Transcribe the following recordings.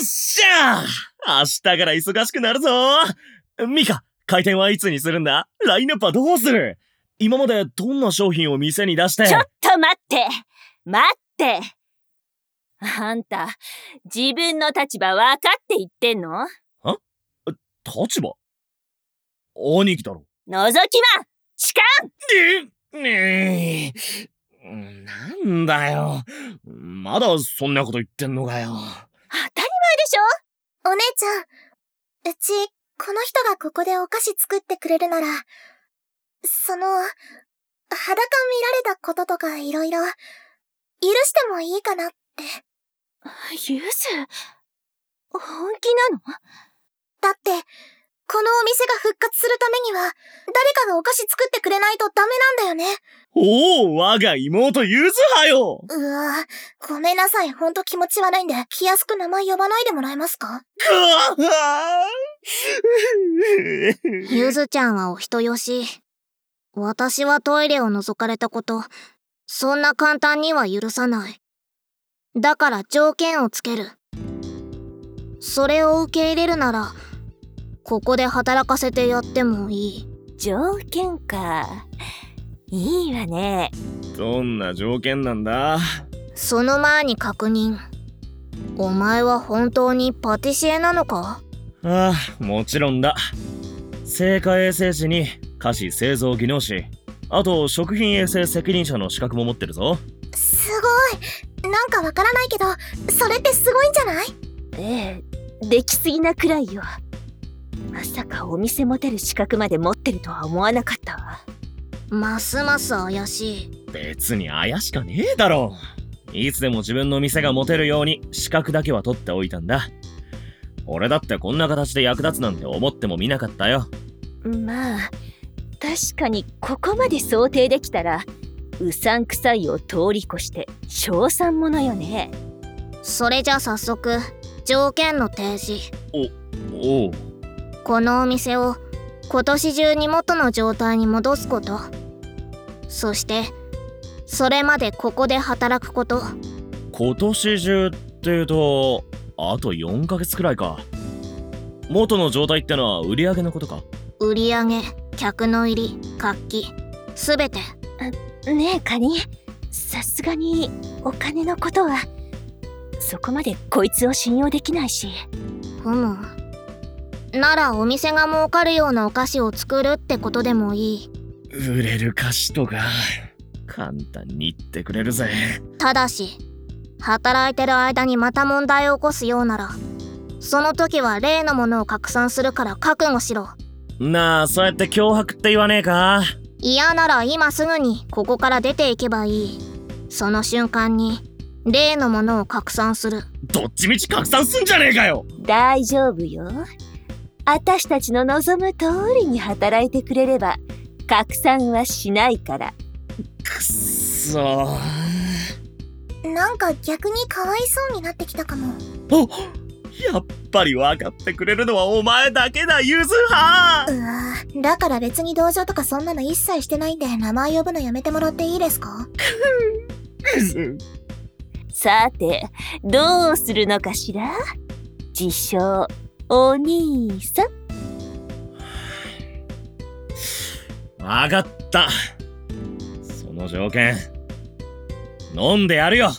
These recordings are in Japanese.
っしゃー、明日から忙しくなるぞ。ミカ、開店はいつにするんだ？ラインナップはどうする？今までどんな商品を店に出して。 ちょっと待ってあんた、自分の立場分かって言ってんの？ 立場？兄貴だろ。 覗き魔痴漢！ なんだよ。まだそんなこと言ってんのかよ。 当たり前でしょ。 お姉ちゃん、うち、この人がここでお菓子作ってくれるなら、裸見られたこととかいろいろ、許してもいいかなって。 ユズ、本気なの？ だって、このお店が復活するためには、誰かがお菓子作ってくれないとダメなんだよね。 おお、我が妹ゆずはよ。 ごめんなさい、ほんと気持ち悪いんで、気安く名前呼ばないでもらえますか？ ゆずちゃんはお人よし。私はトイレを覗かれたこと、そんな簡単には許さない。だから条件をつける。それを受け入れるなら、ここで働かせてやってもいい。 条件か。いいわね。 どんな条件なんだ？ その前に確認。お前は本当にパティシエなのか？ ああ、もちろんだ。製菓衛生士に菓子製造技能士、あと食品衛生責任者の資格も持ってるぞ。 すごい。なんかわからないけど、それってすごいんじゃない？ ええ、できすぎなくらいよ。まさかお店持てる資格まで持ってるとは思わなかったわ。 ますます怪しい。 別に怪しかねえだろ。いつでも自分の店が持てるように資格だけは取っておいたんだ。俺だってこんな形で役立つなんて思ってもみなかったよ。 まあ、確かにここまで想定できたら、うさんくさいを通り越して称賛ものよね。 それじゃ早速、条件の提示。 おう。 このお店を今年中に元の状態に戻すこと。そして、それまでここで働くこと。 今年中っていうと、あと4ヶ月くらいか。元の状態ってのは売り上げのことか？ 売り上げ、客の入り、活気、すべて。 ねえカニ、さすがにお金のことはそこまでこいつを信用できないし。 ふむ。ならお店が儲かるようなお菓子を作るってことでもいい。 売れる菓子とか簡単に言ってくれるぜ。 ただし働いてる間にまた問題を起こすようなら、その時は例のものを拡散するから覚悟しろ。 なあ、そうやって脅迫って言わねえか？ 嫌なら今すぐにここから出ていけばいい。その瞬間に例のものを拡散する。 どっちみち拡散すんじゃねえかよ。 大丈夫よ。私たちの望む通りに働いてくれれば拡散はしないから。 くっそー。 なんか逆にかわいそうになってきたかも。 おっ、やっぱり分かってくれるのはお前だけだ、ゆずは。 だから別に同情とかそんなの一切してないんで、名前呼ぶのやめてもらっていいですか？ さて、どうするのかしら？自称お兄さん。 分かった。その条件飲んでやるよ。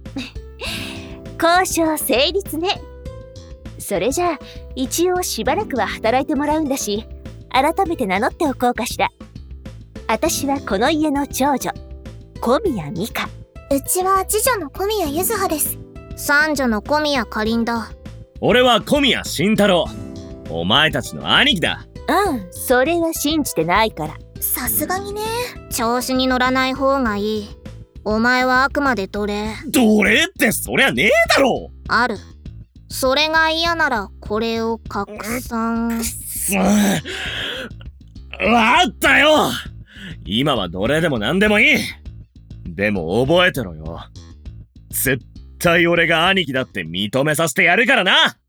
交渉成立ね。それじゃあ一応しばらくは働いてもらうんだし、改めて名乗っておこうかしら。私はこの家の長女、小宮美香。 うちは次女の小宮ゆずはです。 三女の小宮かりんだ。 俺は小宮慎太郎。お前たちの兄貴だ。 うん、それは信じてないから。 さすがにね。 調子に乗らない方がいい。お前はあくまで奴隷。 奴隷ってそりゃねえだろ。 ある。それが嫌ならこれを拡散。 くっそ。わかったよ。今は奴隷でも何でもいい。でも覚えてろよ。絶対俺が兄貴だって認めさせてやるからな。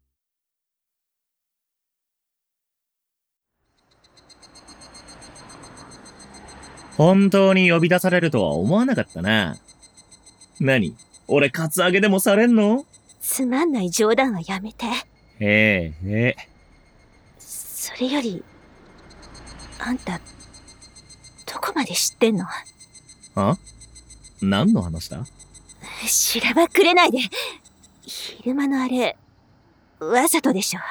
本当に呼び出されるとは思わなかったな。何？俺カツアゲでもされんの？ つまんない冗談はやめて。それより、あんた、どこまで知ってんの？ 何の話だ？ しらばくれないで。昼間のあれ、わざとでしょ。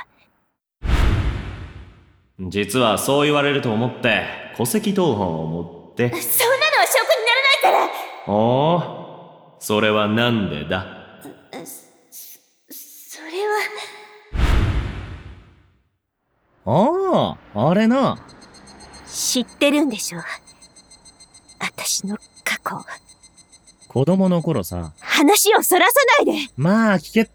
実はそう言われると思って、戸籍謄本を持って。 そんなのは証拠にならないから。 おお、それはなんでだ？ それは。 ああ、あれな。 知ってるんでしょ。私の過去。 子供の頃さ。 話をそらさないで。 まあ聞けって。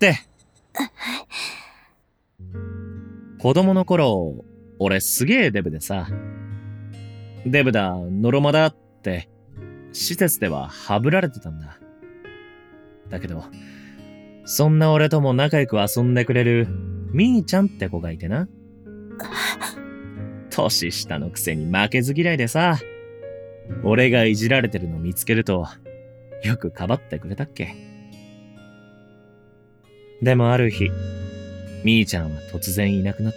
子供の頃、俺すげえデブでさ。デブだ、ノロマだって、施設ではハブられてたんだ。だけど、そんな俺とも仲良く遊んでくれる、みーちゃんって子がいてな。年下のくせに負けず嫌いでさ、俺がいじられてるの見つけると、よくかばってくれたっけ。でもある日、みーちゃんは突然いなくなった。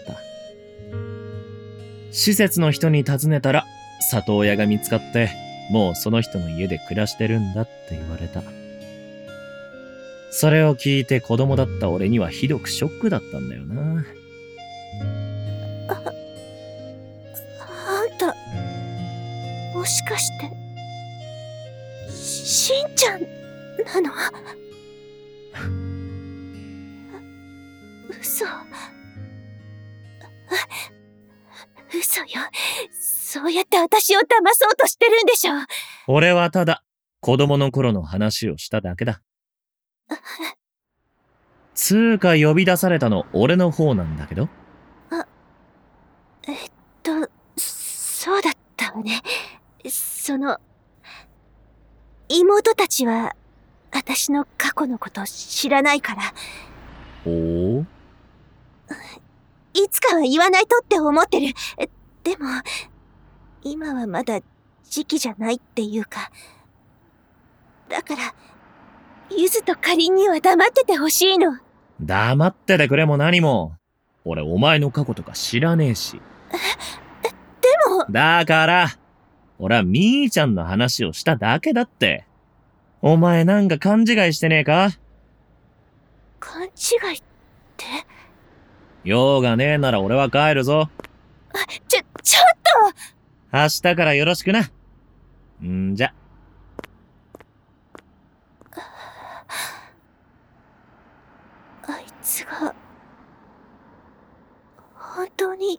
施設の人に尋ねたら、里親が見つかって、もうその人の家で暮らしてるんだって言われた。それを聞いて子供だった俺にはひどくショックだったんだよな。 あんた、もしかして、しんちゃんなの？嘘。嘘よ。そうやって私を騙そうとしてるんでしょ。 俺はただ子供の頃の話をしただけだ。つーか呼び出されたの俺の方なんだけど。 そうだったわね。妹たちは私の過去のこと知らないから。 おお。 いつかは言わないとって思ってる。でも、今はまだ時期じゃないっていうか。だから、ゆずとかりんには黙っててほしいの。 黙っててくれも何も。俺お前の過去とか知らねえし。 でも。 だから、俺はみーちゃんの話をしただけだって。お前なんか勘違いしてねえか？ 勘違いって？ 用がねえなら俺は帰るぞ。 ちょっと！ 明日からよろしくな。んじゃ。 あいつが、本当に、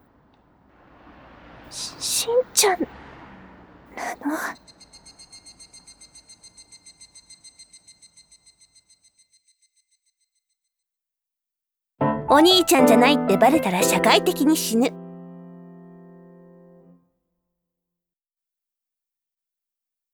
しんちゃん、なの？お兄ちゃんじゃないってバレたら社会的に死ぬ。